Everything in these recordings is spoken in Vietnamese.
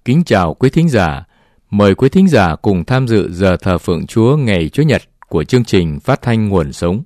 Kính chào quý thính giả. Mời quý thính giả cùng tham dự giờ thờ phượng Chúa ngày Chủ nhật của chương trình phát thanh Nguồn Sống.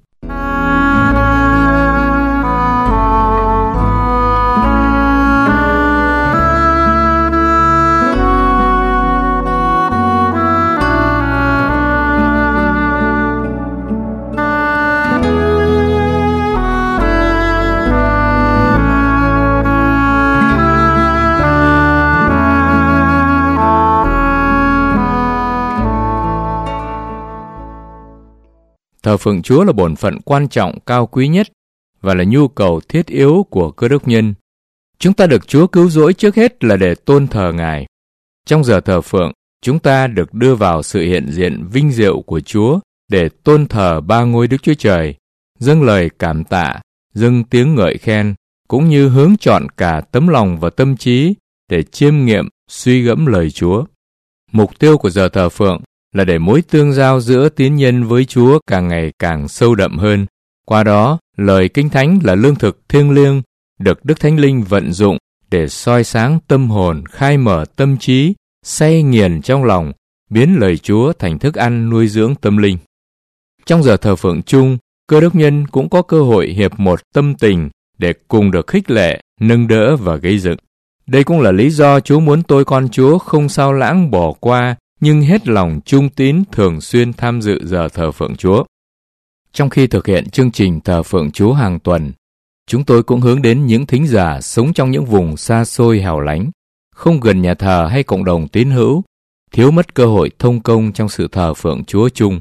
Thờ phượng Chúa là bổn phận quan trọng cao quý nhất và là nhu cầu thiết yếu của cơ đốc nhân. Chúng ta được Chúa cứu rỗi trước hết là để tôn thờ Ngài. Trong giờ thờ phượng, chúng ta được đưa vào sự hiện diện vinh diệu của Chúa để tôn thờ ba ngôi Đức Chúa Trời, dâng lời cảm tạ, dâng tiếng ngợi khen, cũng như hướng chọn cả tấm lòng và tâm trí để chiêm nghiệm, suy gẫm lời Chúa. Mục tiêu của giờ thờ phượng là để mối tương giao giữa tín nhân với Chúa càng ngày càng sâu đậm hơn. Qua đó, lời Kinh Thánh là lương thực thiêng liêng, được Đức Thánh Linh vận dụng để soi sáng tâm hồn, khai mở tâm trí, say nghiền trong lòng, biến lời Chúa thành thức ăn nuôi dưỡng tâm linh. Trong giờ thờ phượng chung, cơ đốc nhân cũng có cơ hội hiệp một tâm tình để cùng được khích lệ, nâng đỡ và gây dựng. Đây cũng là lý do Chúa muốn tôi con Chúa không sao lãng bỏ qua, nhưng hết lòng trung tín thường xuyên tham dự giờ thờ phượng Chúa. Trong khi thực hiện chương trình thờ phượng Chúa hàng tuần, chúng tôi cũng hướng đến những thính giả sống trong những vùng xa xôi hẻo lánh, không gần nhà thờ hay cộng đồng tín hữu, thiếu mất cơ hội thông công trong sự thờ phượng Chúa chung.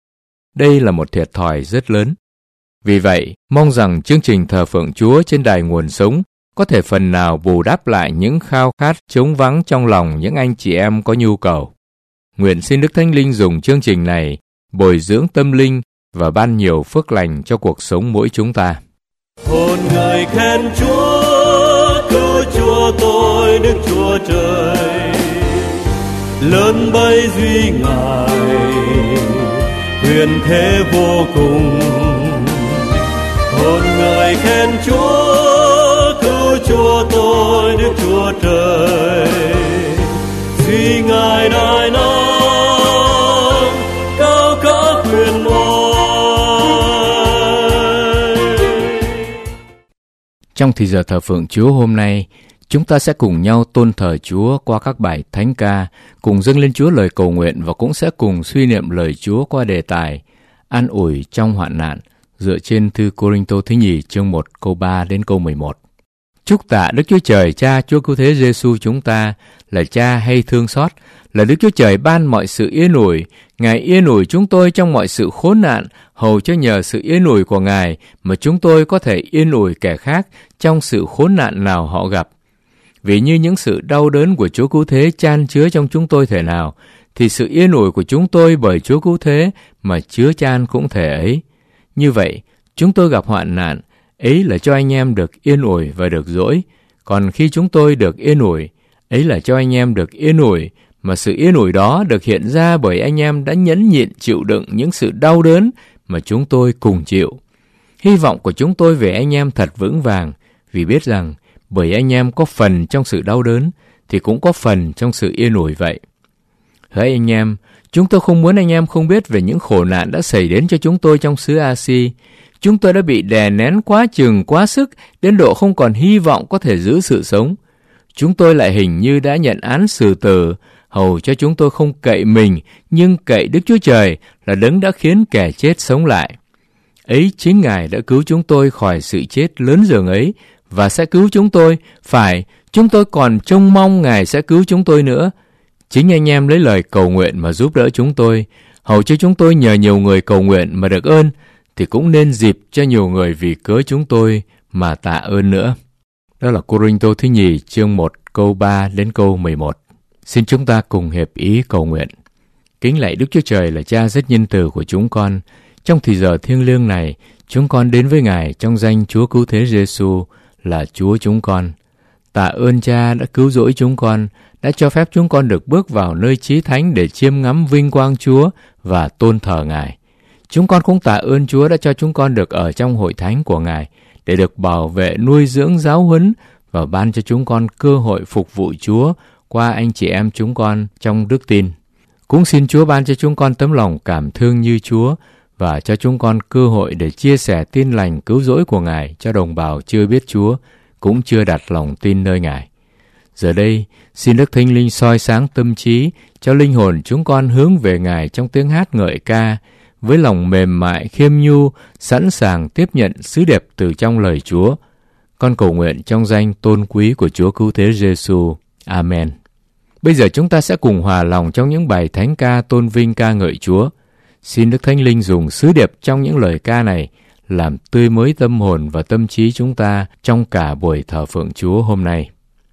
Đây là một thiệt thòi rất lớn. Vì vậy, mong rằng chương trình thờ phượng Chúa trên đài Nguồn Sống có thể phần nào bù đắp lại những khao khát trống vắng trong lòng những anh chị em có nhu cầu. Nguyện xin Đức Thánh Linh dùng chương trình này bồi dưỡng tâm linh và ban nhiều phước lành cho cuộc sống mỗi chúng ta. Hồn người khen Chúa, cứu Chúa tôi Đức Chúa Trời, lớn bấy duy Ngài, quyền thế vô cùng. Hồn người khen Chúa, cứu Chúa tôi Đức Chúa Trời, duy Ngài đại năng, cao cả quyền oai. Trong thì giờ thờ phượng Chúa hôm nay, chúng ta sẽ cùng nhau tôn thờ Chúa qua các bài thánh ca, cùng dâng lên Chúa lời cầu nguyện và cũng sẽ cùng suy niệm lời Chúa qua đề tài an ủi trong hoạn nạn, dựa trên thư Cô-rinh-tô thứ nhì chương 1 câu 3 đến câu 11. Chúc tạ Đức Chúa Trời Cha Chúa Cứu Thế Giêsu chúng ta là Cha hay thương xót, là Đức Chúa Trời ban mọi sự yên ủi. Ngài yên ủi chúng tôi trong mọi sự khốn nạn, hầu cho nhờ sự yên ủi của Ngài mà chúng tôi có thể yên ủi kẻ khác trong sự khốn nạn nào họ gặp. Vì như những sự đau đớn của Chúa Cứu Thế chan chứa trong chúng tôi thể nào, thì sự yên ủi của chúng tôi bởi Chúa Cứu Thế mà chứa chan cũng thể ấy. Như vậy, chúng tôi gặp hoạn nạn, ấy là cho anh em được yên ủi và được dỗi. Còn khi chúng tôi được yên ủi, ấy là cho anh em được yên ủi, mà sự yên ủi đó được hiện ra bởi anh em đã nhẫn nhịn chịu đựng những sự đau đớn mà chúng tôi cùng chịu. Hy vọng của chúng tôi về anh em thật vững vàng, vì biết rằng bởi anh em có phần trong sự đau đớn, thì cũng có phần trong sự yên ủi vậy. Hỡi anh em, chúng tôi không muốn anh em không biết về những khổ nạn đã xảy đến cho chúng tôi trong xứ A-si. Chúng tôi đã bị đè nén quá chừng quá sức, đến độ không còn hy vọng có thể giữ sự sống. Chúng tôi lại hình như đã nhận án xử tử, hầu cho chúng tôi không cậy mình, nhưng cậy Đức Chúa Trời là Đấng đã khiến kẻ chết sống lại. Ấy chính Ngài đã cứu chúng tôi khỏi sự chết lớn dường ấy, và sẽ cứu chúng tôi. Phải, chúng tôi còn trông mong Ngài sẽ cứu chúng tôi nữa. Chính anh em lấy lời cầu nguyện mà giúp đỡ chúng tôi, hầu cho chúng tôi nhờ nhiều người cầu nguyện mà được ơn, thì cũng nên dịp cho nhiều người vì cớ chúng tôi mà tạ ơn nữa. Đó là Cô-rinh-tô thứ nhì chương 1 câu 3 đến câu 11. Xin chúng ta cùng hiệp ý cầu nguyện. Kính lạy Đức Chúa Trời là Cha rất nhân từ của chúng con. Trong thì giờ thiêng liêng này, chúng con đến với Ngài trong danh Chúa Cứu Thế Giêsu là Chúa chúng con. Tạ ơn Cha đã cứu rỗi chúng con, đã cho phép chúng con được bước vào nơi chí thánh để chiêm ngắm vinh quang Chúa và tôn thờ Ngài. Chúng con cũng tạ ơn Chúa đã cho chúng con được ở trong hội thánh của Ngài để được bảo vệ, nuôi dưỡng, giáo huấn và ban cho chúng con cơ hội phục vụ Chúa qua anh chị em chúng con trong đức tin. Cũng xin Chúa ban cho chúng con tấm lòng cảm thương như Chúa và cho chúng con cơ hội để chia sẻ tin lành cứu rỗi của Ngài cho đồng bào chưa biết Chúa, cũng chưa đặt lòng tin nơi Ngài. Giờ đây, xin Đức Thánh Linh soi sáng tâm trí cho linh hồn chúng con hướng về Ngài trong tiếng hát ngợi ca, với lòng mềm mại khiêm nhu, sẵn sàng tiếp nhận sứ đẹp từ trong lời Chúa. Con cầu nguyện trong danh tôn quý của Chúa Cứu Thế Giêsu. Amen. Bây giờ chúng ta sẽ cùng hòa lòng trong những bài thánh ca tôn vinh ca ngợi Chúa. Xin Đức Thánh Linh dùng sứ điệp trong những lời ca này làm tươi mới tâm hồn và tâm trí chúng ta trong cả buổi thờ phượng Chúa hôm nay.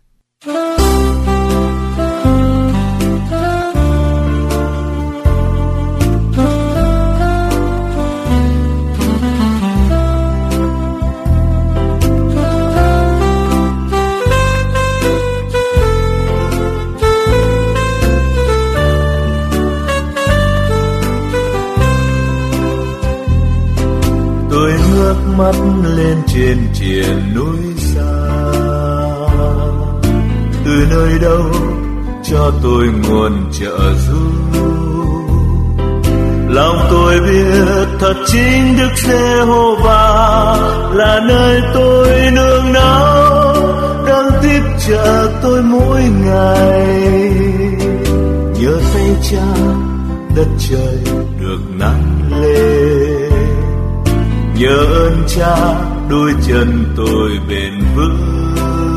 Tôi ngước mắt lên trên triền núi xa, từ nơi đâu cho tôi nguồn trợ giúp. Lòng tôi biết thật chính Đức Giê-hô-va là nơi tôi nương náu, đang tiếp trợ tôi mỗi ngày. Nhờ tay Cha đất trời được nắng lên, nhờ ơn Cha đôi chân tôi bền vững.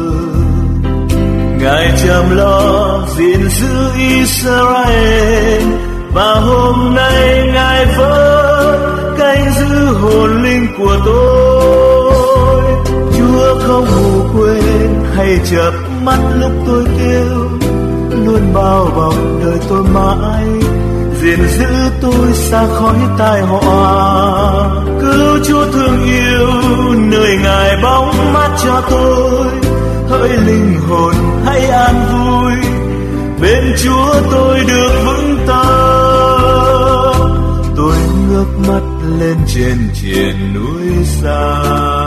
Ngài chăm lo gìn giữ Israel, và hôm nay Ngài vẫn canh giữ hồn linh của tôi. Chúa không ngủ quên hay chợp mắt lúc tôi kêu, luôn bao bọc đời tôi mãi, gìn giữ tôi xa khỏi tai họa. Cứu Chúa thương yêu nơi Ngài bóng mát cho tôi, hỡi linh hồn hãy an vui, bên Chúa tôi được vững tâm. Tôi ngước mắt lên trên triền núi xa,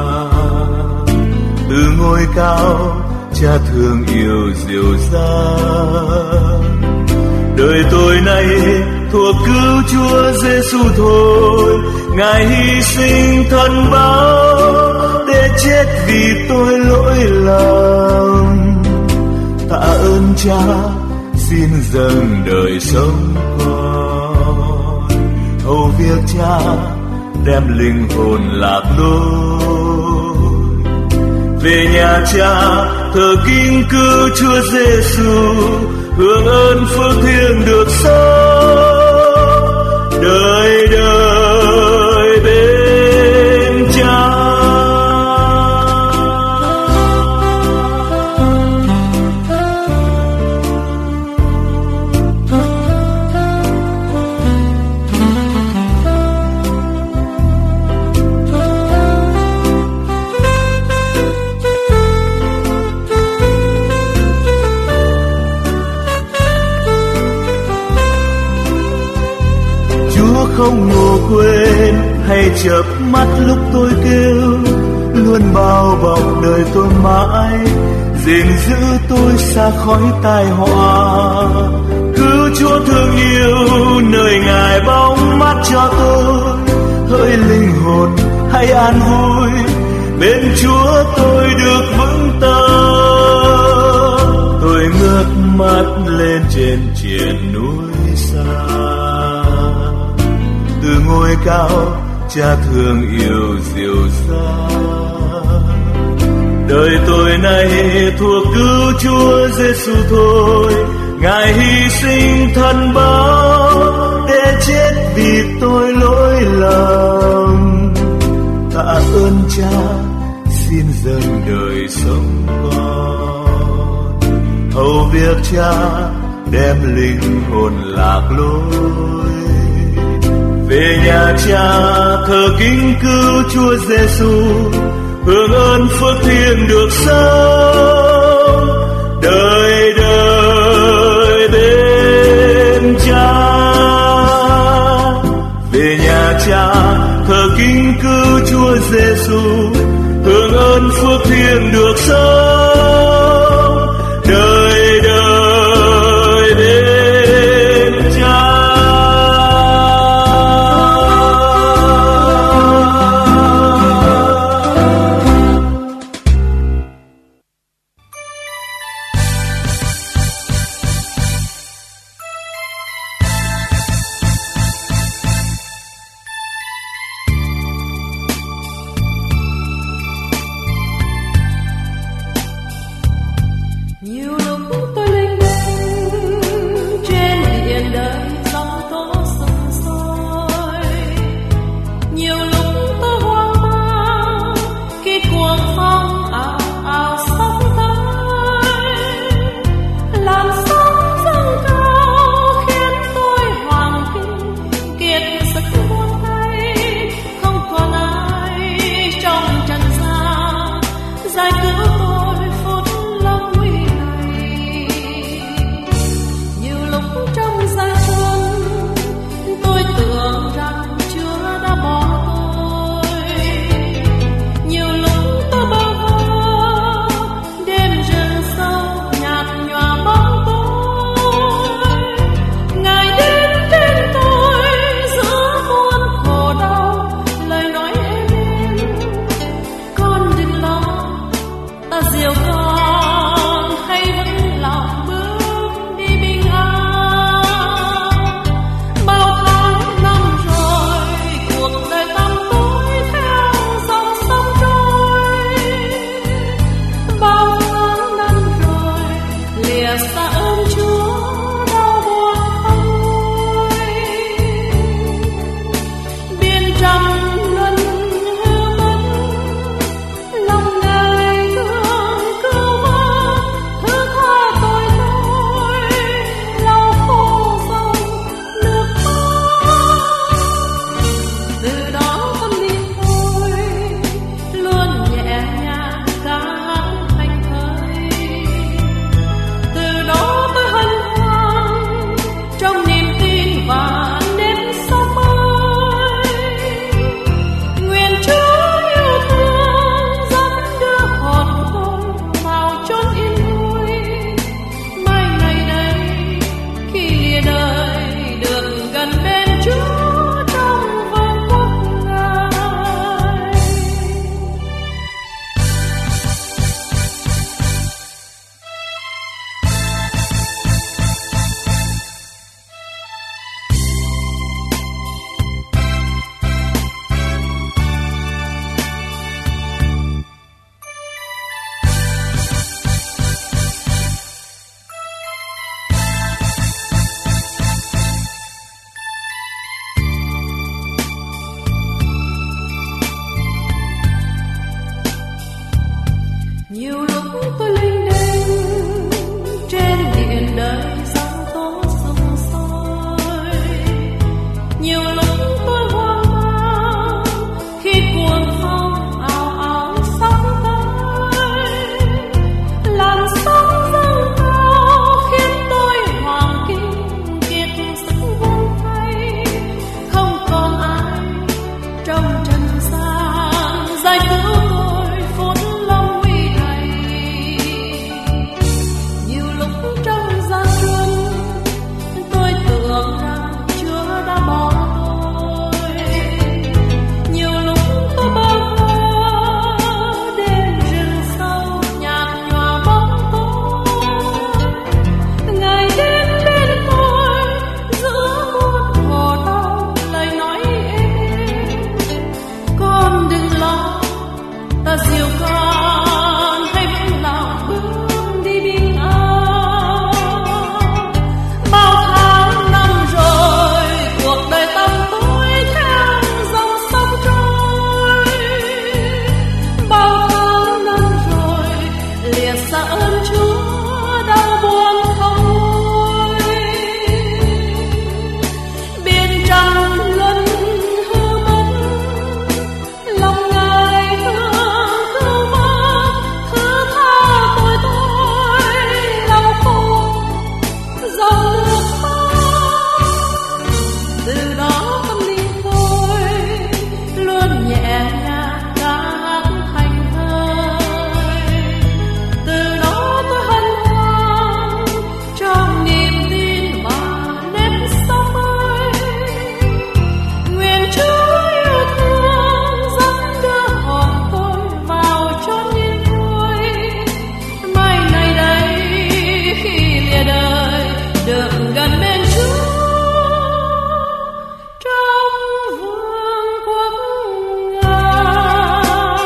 từ ngôi cao Cha thương yêu dìu dàng. Đời tôi nay thuộc cứu Chúa Giêsu thôi, Ngài hy sinh thân báo để chết vì tôi lỗi lầm. Tạ ơn Cha xin dâng đời sống con, hầu việc Cha đem linh hồn lạc lối. Về nhà Cha thờ kính cứu Chúa Giêsu, hưởng ơn phước thiêng được sống đời đời bên Cha. Không ngủ quên hay chợp mắt lúc tôi kêu, luôn bao bọc đời tôi mãi, gìn giữ tôi xa khỏi tai họa. Cứu Chúa thương yêu nơi Ngài bóng mát cho tôi, hỡi linh hồn hãy an vui, bên Chúa tôi được vững tâm. Tôi ngước mắt lên trên triền núi xa, từ ngôi cao Cha thương yêu dìu dàng. Đời tôi nay thuộc cứu Chúa Giêsu thôi, Ngài hy sinh thân báo để chết vì tôi lỗi lầm. Tạ ơn Cha xin dâng đời sống con, hầu việc Cha đem linh hồn lạc lối. Về nhà Cha thờ kính cứu Chúa Giêsu, hưởng ơn phước thiêng được sống đời đời bên Cha. Về nhà Cha thờ kính cứu Chúa Giêsu, hưởng ơn phước thiêng được sống đời đời dòng nước mắt. Từ đó tâm linh tôi luôn nhẹ nhàng ca hát thành thơi. Từ đó tôi hân hoan trong niềm tin và nếp sống mới. Nguyện Chúa yêu thương dẫn đưa hồn tôi vào chốn yên vui. Mai này đây khi lìa đời được gần bên Chúa trong vương quốc Ngài.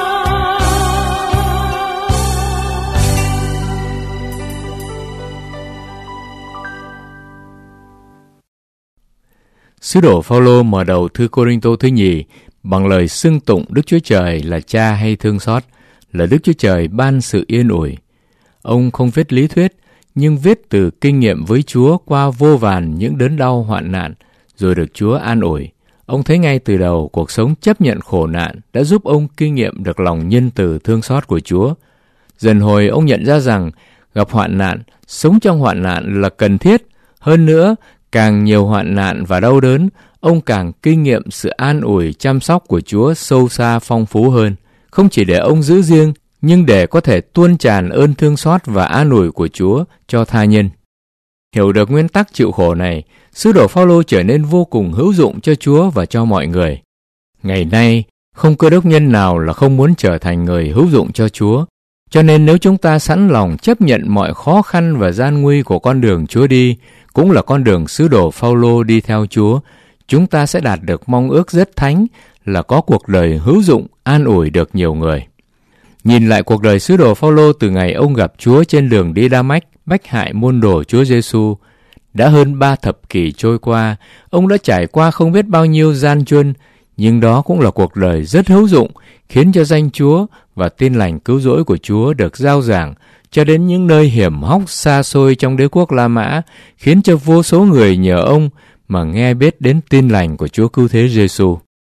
Sứ đồ Phaolô mở đầu thư Cô-rinh-tô thứ nhì bằng lời xưng tụng Đức Chúa Trời là Cha hay thương xót, là Đức Chúa Trời ban sự yên ủi. Ông không viết lý thuyết, nhưng viết từ kinh nghiệm với Chúa qua vô vàn những đớn đau hoạn nạn, rồi được Chúa an ủi. Ông thấy ngay từ đầu cuộc sống chấp nhận khổ nạn đã giúp ông kinh nghiệm được lòng nhân từ thương xót của Chúa. Dần hồi ông nhận ra rằng gặp hoạn nạn, sống trong hoạn nạn là cần thiết. Hơn nữa, càng nhiều hoạn nạn và đau đớn, ông càng kinh nghiệm sự an ủi chăm sóc của Chúa sâu xa phong phú hơn. Không chỉ để ông giữ riêng, nhưng để có thể tuôn tràn ơn thương xót và an ủi của Chúa cho tha nhân. Hiểu được nguyên tắc chịu khổ này, sứ đồ Phaolô trở nên vô cùng hữu dụng cho Chúa và cho mọi người. Ngày nay, không cơ đốc nhân nào là không muốn trở thành người hữu dụng cho Chúa. Cho nên nếu chúng ta sẵn lòng chấp nhận mọi khó khăn và gian nguy của con đường Chúa đi, cũng là con đường sứ đồ Phaolô đi theo Chúa, chúng ta sẽ đạt được mong ước rất thánh là có cuộc đời hữu dụng, an ủi được nhiều người. Nhìn lại cuộc đời sứ đồ Phaolô từ ngày ông gặp Chúa trên đường đi Đa-mách, bách hại môn đồ Chúa Giêsu, đã hơn 3 thập kỷ trôi qua, ông đã trải qua không biết bao nhiêu gian truân, nhưng đó cũng là cuộc đời rất hữu dụng, khiến cho danh Chúa và tin lành cứu rỗi của Chúa được rao giảng cho đến những nơi hiểm hóc xa xôi trong đế quốc La Mã, khiến cho vô số người nhờ ông mà nghe biết đến tin lành của Chúa Cứu Thế Giêsu.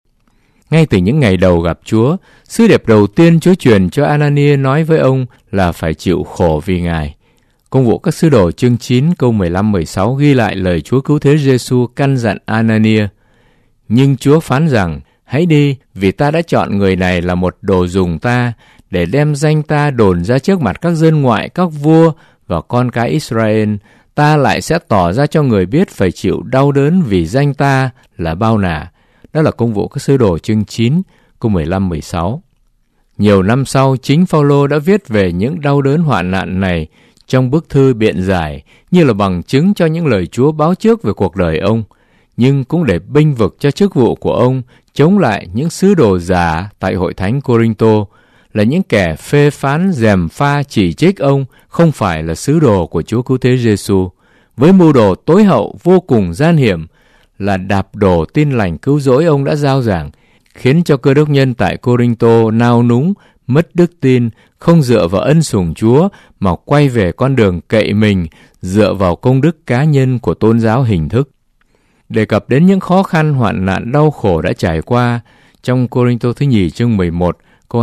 Ngay từ những ngày đầu gặp Chúa, sứ điệp đầu tiên Chúa truyền cho Anania nói với ông là phải chịu khổ vì Ngài. Công vụ các sứ đồ chương 9 câu 15-16 ghi lại lời Chúa Cứu Thế Giêsu căn dặn Anania. Nhưng Chúa phán rằng, hãy đi, vì ta đã chọn người này là một đồ dùng ta, để đem danh ta đồn ra trước mặt các dân ngoại, các vua và con cái Israel. Ta lại sẽ tỏ ra cho người biết phải chịu đau đớn vì danh ta là bao nả. Đó là công vụ các sứ đồ chương 9, câu 15-16. Nhiều năm sau, chính Phaolô đã viết về những đau đớn hoạn nạn này trong bức thư biện giải, như là bằng chứng cho những lời Chúa báo trước về cuộc đời ông, nhưng cũng để bênh vực cho chức vụ của ông chống lại những sứ đồ giả tại hội thánh Cô-rinh-tô, là những kẻ phê phán, gièm pha, chỉ trích ông không phải là sứ đồ của Chúa Cứu Thế Giêsu, với mưu đồ tối hậu vô cùng gian hiểm là đạp đổ tin lành cứu rỗi ông đã rao giảng, khiến cho cơ đốc nhân tại Cô-rinh-tô nao núng, mất đức tin, không dựa vào ân sủng Chúa mà quay về con đường cậy mình, dựa vào công đức cá nhân của tôn giáo hình thức. Đề cập đến những khó khăn hoạn nạn đau khổ đã trải qua, trong Cô-rinh-tô thứ nhì chương 11, câu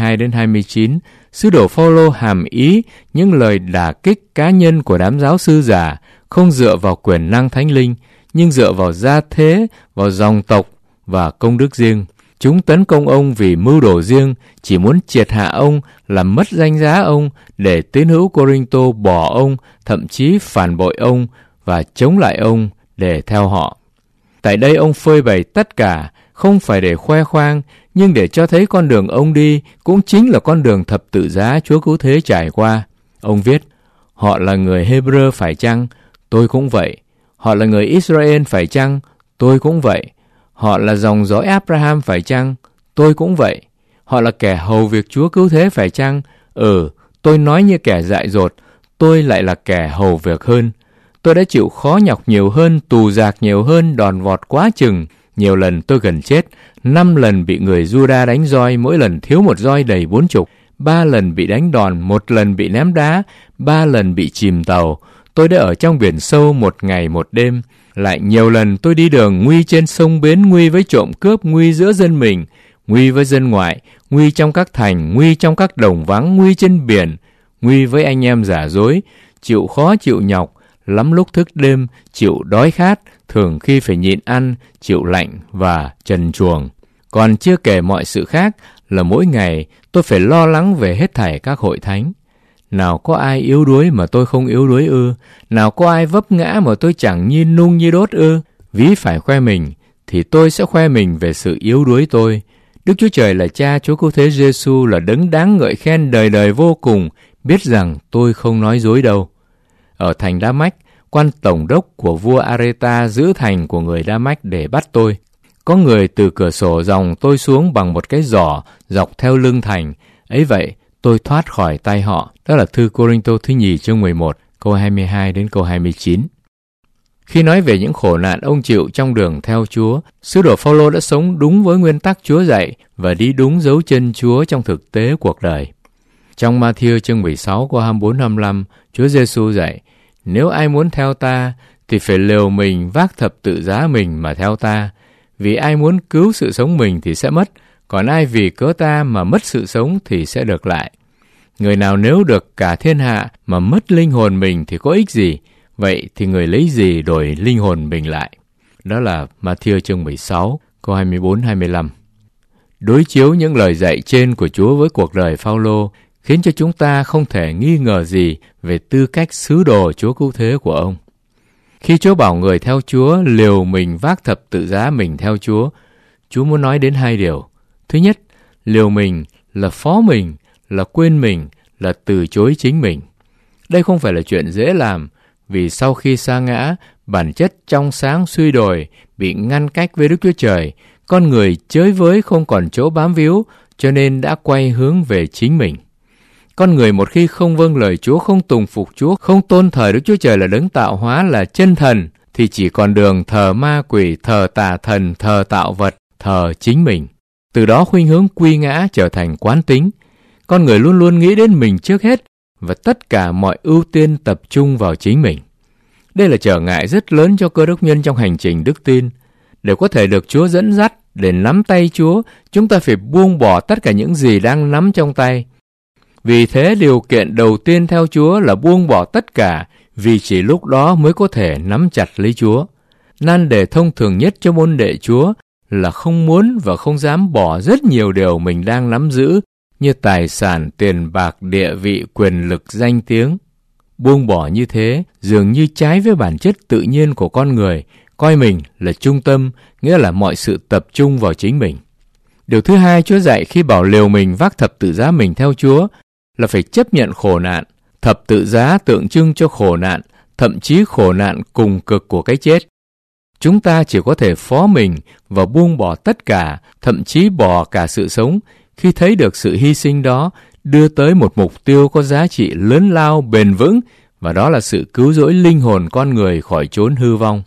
22-29, sứ đồ Phaolô hàm ý những lời đả kích cá nhân của đám giáo sư giả, không dựa vào quyền năng thánh linh, nhưng dựa vào gia thế, vào dòng tộc và công đức riêng. Chúng tấn công ông vì mưu đồ riêng, chỉ muốn triệt hạ ông, làm mất danh giá ông, để tín hữu Cô-rinh-tô bỏ ông, thậm chí phản bội ông và chống lại ông để theo họ. Tại đây ông phơi bày tất cả, không phải để khoe khoang, nhưng để cho thấy con đường ông đi cũng chính là con đường thập tự giá Chúa Cứu Thế trải qua. Ông viết, họ là người Hebrew phải chăng? Tôi cũng vậy. Họ là người Israel phải chăng? Tôi cũng vậy. Họ là dòng dõi Abraham phải chăng? Tôi cũng vậy. Họ là kẻ hầu việc Chúa Cứu Thế phải chăng? Tôi nói như kẻ dại dột, tôi lại là kẻ hầu việc hơn. Tôi đã chịu khó nhọc nhiều hơn, tù dạc nhiều hơn, đòn vọt quá chừng. Nhiều lần tôi gần chết, 5 lần bị người Juda đánh roi, mỗi lần thiếu một roi đầy 40. 3 lần bị đánh đòn, 1 lần bị ném đá, 3 lần bị chìm tàu. Tôi đã ở trong biển sâu 1 ngày 1 đêm. Lại nhiều lần tôi đi đường nguy trên sông bến, nguy với trộm cướp, nguy giữa dân mình, nguy với dân ngoại, nguy trong các thành, nguy trong các đồng vắng, nguy trên biển, nguy với anh em giả dối, chịu khó chịu nhọc, lắm lúc thức đêm, chịu đói khát, thường khi phải nhịn ăn, chịu lạnh và trần truồng. Còn chưa kể mọi sự khác là mỗi ngày tôi phải lo lắng về hết thảy các hội thánh. Nào có ai yếu đuối mà tôi không yếu đuối ư? Nào có ai vấp ngã mà tôi chẳng như nung như đốt ư? Ví phải khoe mình, thì tôi sẽ khoe mình về sự yếu đuối tôi. Đức Chúa Trời là Cha Chúa Cứu Thế Giêsu là đấng đáng ngợi khen đời đời vô cùng, biết rằng tôi không nói dối đâu. Ở thành Đa-mách, quan tổng đốc của vua Areta giữ thành của người Đa-mách để bắt tôi. Có người từ cửa sổ dòng tôi xuống bằng một cái giỏ dọc theo lưng thành. Ấy vậy, tôi thoát khỏi tay họ. Đó là thư Cô-rinh-tô thứ nhì chương 11, câu 22 đến câu 29. Khi nói về những khổ nạn ông chịu trong đường theo Chúa, sứ đồ Phao-lô đã sống đúng với nguyên tắc Chúa dạy và đi đúng dấu chân Chúa trong thực tế cuộc đời. Trong Ma-thi-ơ chương 16 câu 24-25, Chúa Giêsu dạy: nếu ai muốn theo ta thì phải liều mình vác thập tự giá mình mà theo ta. Vì ai muốn cứu sự sống mình thì sẽ mất, còn ai vì cớ ta mà mất sự sống thì sẽ được lại. Người nào nếu được cả thiên hạ mà mất linh hồn mình thì có ích gì? Vậy thì người lấy gì đổi linh hồn mình lại? Đó là Ma-thi-ơ chương 16, câu 24-25. Đối chiếu những lời dạy trên của Chúa với cuộc đời Phao-lô khiến cho chúng ta không thể nghi ngờ gì về tư cách sứ đồ Chúa Cứu Thế của ông. Khi Chúa bảo người theo Chúa liều mình vác thập tự giá mình theo Chúa, Chúa muốn nói đến hai điều. Thứ nhất, liều mình là phó mình, là quên mình, là từ chối chính mình. Đây không phải là chuyện dễ làm, vì sau khi sa ngã, bản chất trong sáng suy đồi, bị ngăn cách với Đức Chúa Trời, con người chới với không còn chỗ bám víu, cho nên đã quay hướng về chính mình. Con người một khi không vâng lời Chúa, không tùng phục Chúa, không tôn thờ Đức Chúa Trời là đấng tạo hóa, là chân thần, thì chỉ còn đường thờ ma quỷ, thờ tà thần, thờ tạo vật, thờ chính mình. Từ đó khuynh hướng quy ngã trở thành quán tính. Con người luôn luôn nghĩ đến mình trước hết và tất cả mọi ưu tiên tập trung vào chính mình. Đây là trở ngại rất lớn cho cơ đốc nhân trong hành trình đức tin. Để có thể được Chúa dẫn dắt, để nắm tay Chúa, chúng ta phải buông bỏ tất cả những gì đang nắm trong tay. Vì thế điều kiện đầu tiên theo Chúa là buông bỏ tất cả, vì chỉ lúc đó mới có thể nắm chặt lấy Chúa. Nan đề thông thường nhất cho môn đệ Chúa là không muốn và không dám bỏ rất nhiều điều mình đang nắm giữ, như tài sản, tiền bạc, địa vị, quyền lực, danh tiếng. Buông bỏ như thế dường như trái với bản chất tự nhiên của con người, coi mình là trung tâm, nghĩa là mọi sự tập trung vào chính mình. Điều thứ hai Chúa dạy khi bảo liều mình vác thập tự giá mình theo Chúa là phải chấp nhận khổ nạn. Thập tự giá tượng trưng cho khổ nạn, thậm chí khổ nạn cùng cực của cái chết. Chúng ta chỉ có thể phó mình và buông bỏ tất cả, thậm chí bỏ cả sự sống, khi thấy được sự hy sinh đó đưa tới một mục tiêu có giá trị lớn lao, bền vững, và đó là sự cứu rỗi linh hồn con người khỏi chốn hư vong.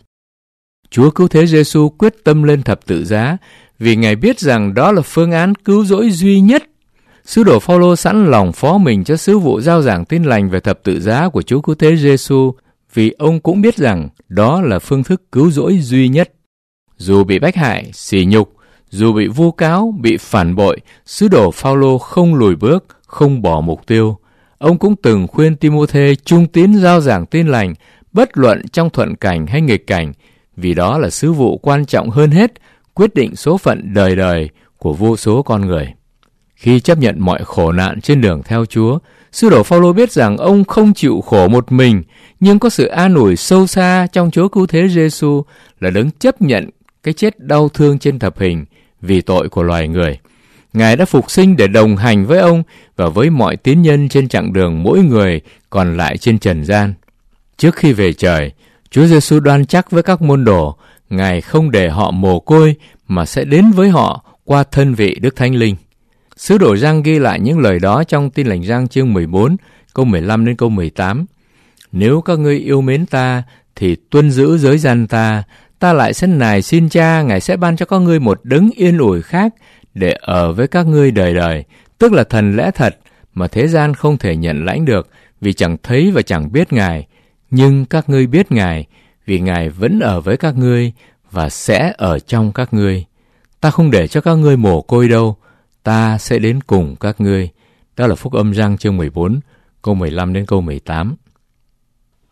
Chúa Cứu Thế Giêsu quyết tâm lên thập tự giá vì Ngài biết rằng đó là phương án cứu rỗi duy nhất. Sứ đồ Phao-lô sẵn lòng phó mình cho sứ vụ rao giảng tin lành về thập tự giá của Chúa Cứu Thế Giêsu vì ông cũng biết rằng đó là phương thức cứu rỗi duy nhất. Dù bị bách hại, sỉ nhục, dù bị vu cáo, bị phản bội, sứ đồ Phao-lô không lùi bước, không bỏ mục tiêu. Ông cũng từng khuyên Ti-mô-thê trung tín rao giảng tin lành, bất luận trong thuận cảnh hay nghịch cảnh, vì đó là sứ vụ quan trọng hơn hết, quyết định số phận đời đời của vô số con người. Khi chấp nhận mọi khổ nạn trên đường theo Chúa, sứ đồ Phao-lô biết rằng ông không chịu khổ một mình, nhưng có sự an ủi sâu xa trong Chúa Cứu Thế Giêsu là đấng chấp nhận cái chết đau thương trên thập hình vì tội của loài người. Ngài đã phục sinh để đồng hành với ông và với mọi tín nhân trên chặng đường mỗi người còn lại trên trần gian. Trước khi về trời, Chúa Giêsu đoan chắc với các môn đồ, Ngài không để họ mồ côi mà sẽ đến với họ qua thân vị Đức Thánh Linh. Sứ đồ Giăng ghi lại những lời đó trong Tin lành Giăng chương 14, câu 15 đến câu 18. Nếu các ngươi yêu mến ta thì tuân giữ giới gian ta, ta lại sẽ nài xin Cha, Ngài sẽ ban cho các ngươi một đấng yên ủi khác để ở với các ngươi đời đời, tức là thần lẽ thật mà thế gian không thể nhận lãnh được, vì chẳng thấy và chẳng biết Ngài. Nhưng các ngươi biết Ngài, vì Ngài vẫn ở với các ngươi và sẽ ở trong các ngươi. Ta không để cho các ngươi mồ côi đâu, ta sẽ đến cùng các ngươi. Đó là Phúc âm Giăng chương 14, câu 15 đến câu 18.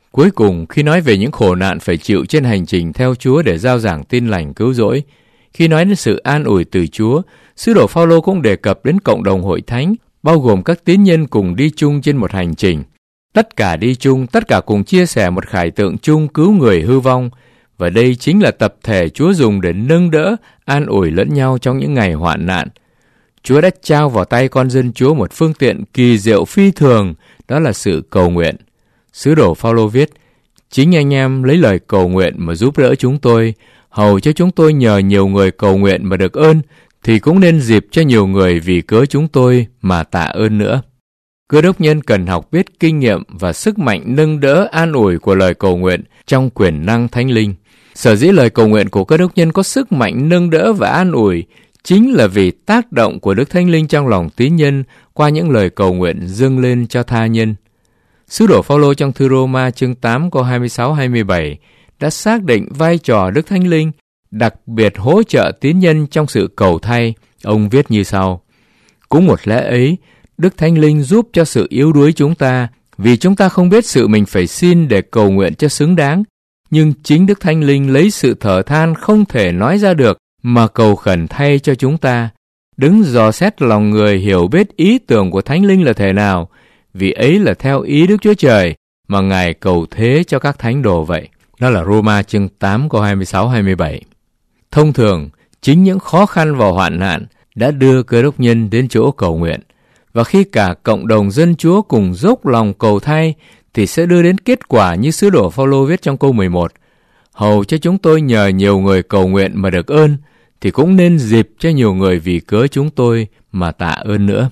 Cuối cùng, khi nói về những khổ nạn phải chịu trên hành trình theo Chúa để rao giảng tin lành cứu rỗi, khi nói đến sự an ủi từ Chúa, sứ đồ Phao-lô cũng đề cập đến cộng đồng hội thánh, bao gồm các tín nhân cùng đi chung trên một hành trình. Tất cả đi chung, tất cả cùng chia sẻ một khải tượng chung cứu người hư vong, và đây chính là tập thể Chúa dùng để nâng đỡ, an ủi lẫn nhau trong những ngày hoạn nạn. Chúa đã trao vào tay con dân Chúa một phương tiện kỳ diệu phi thường, đó là sự cầu nguyện. Sứ đồ Phao-lô viết, chính anh em lấy lời cầu nguyện mà giúp đỡ chúng tôi, hầu cho chúng tôi nhờ nhiều người cầu nguyện mà được ơn, thì cũng nên dịp cho nhiều người vì cớ chúng tôi mà tạ ơn nữa. Cơ đốc nhân cần học biết kinh nghiệm và sức mạnh nâng đỡ an ủi của lời cầu nguyện trong quyền năng Thánh Linh. Sở dĩ lời cầu nguyện của cơ đốc nhân có sức mạnh nâng đỡ và an ủi chính là vì tác động của Đức Thánh Linh trong lòng tín nhân qua những lời cầu nguyện dâng lên cho tha nhân. Sứ đồ Phao-lô trong thư Rô-ma chương 8 câu 26-27 đã xác định vai trò Đức Thánh Linh, đặc biệt hỗ trợ tín nhân trong sự cầu thay. Ông viết như sau: cũng một lẽ ấy, Đức Thánh Linh giúp cho sự yếu đuối chúng ta, vì chúng ta không biết sự mình phải xin để cầu nguyện cho xứng đáng, nhưng chính Đức Thánh Linh lấy sự thở than không thể nói ra được mà cầu khẩn thay cho chúng ta. Đứng dò xét lòng người hiểu biết ý tưởng của Thánh Linh là thế nào, vì ấy là theo ý Đức Chúa Trời mà Ngài cầu thế cho các thánh đồ vậy. Đó là Rô-ma chương 8 câu 26-27. Thông thường, chính những khó khăn và hoạn nạn đã đưa cơ đốc nhân đến chỗ cầu nguyện. Và khi cả cộng đồng dân Chúa cùng dốc lòng cầu thay, thì sẽ đưa đến kết quả như sứ đồ Phao-lô viết trong câu 11. Hầu cho chúng tôi nhờ nhiều người cầu nguyện mà được ơn, thì cũng nên dịp cho nhiều người vì cớ chúng tôi mà tạ ơn nữa.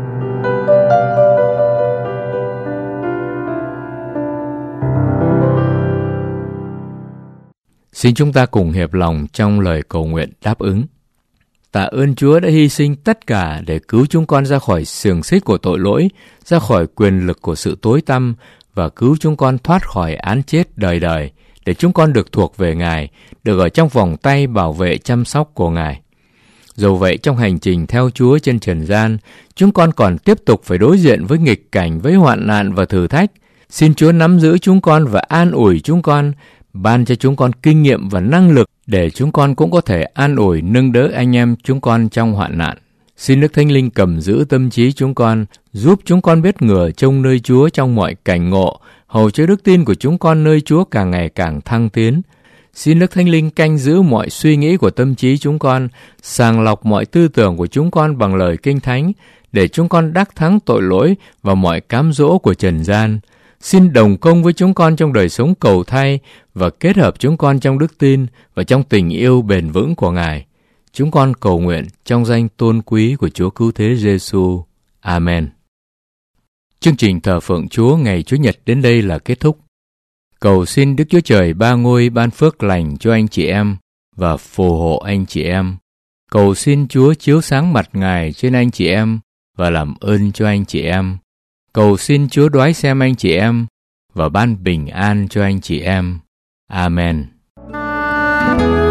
Xin chúng ta cùng hiệp lòng trong lời cầu nguyện đáp ứng. Tạ ơn Chúa đã hy sinh tất cả để cứu chúng con ra khỏi xiềng xích của tội lỗi, ra khỏi quyền lực của sự tối tăm và cứu chúng con thoát khỏi án chết đời đời, để chúng con được thuộc về Ngài, được ở trong vòng tay bảo vệ chăm sóc của Ngài. Dù vậy, trong hành trình theo Chúa trên trần gian, chúng con còn tiếp tục phải đối diện với nghịch cảnh, với hoạn nạn và thử thách. Xin Chúa nắm giữ chúng con và an ủi chúng con, ban cho chúng con kinh nghiệm và năng lực để chúng con cũng có thể an ủi nâng đỡ anh em chúng con trong hoạn nạn. Xin Đức Thánh Linh cầm giữ tâm trí chúng con, giúp chúng con biết ngửa trông nơi Chúa trong mọi cảnh ngộ, hầu cho đức tin của chúng con nơi Chúa càng ngày càng thăng tiến. Xin Đức Thánh Linh canh giữ mọi suy nghĩ của tâm trí chúng con, sàng lọc mọi tư tưởng của chúng con bằng lời Kinh Thánh, để chúng con đắc thắng tội lỗi và mọi cám dỗ của trần gian. Xin đồng công với chúng con trong đời sống cầu thay và kết hợp chúng con trong đức tin và trong tình yêu bền vững của Ngài. Chúng con cầu nguyện trong danh tôn quý của Chúa Cứu Thế Giêsu. Amen. Chương trình thờ phượng Chúa ngày Chủ nhật đến đây là kết thúc. Cầu xin Đức Chúa Trời Ba Ngôi ban phước lành cho anh chị em và phù hộ anh chị em. Cầu xin Chúa chiếu sáng mặt Ngài trên anh chị em và làm ơn cho anh chị em. Cầu xin Chúa đoái xem anh chị em và ban bình an cho anh chị em. Amen.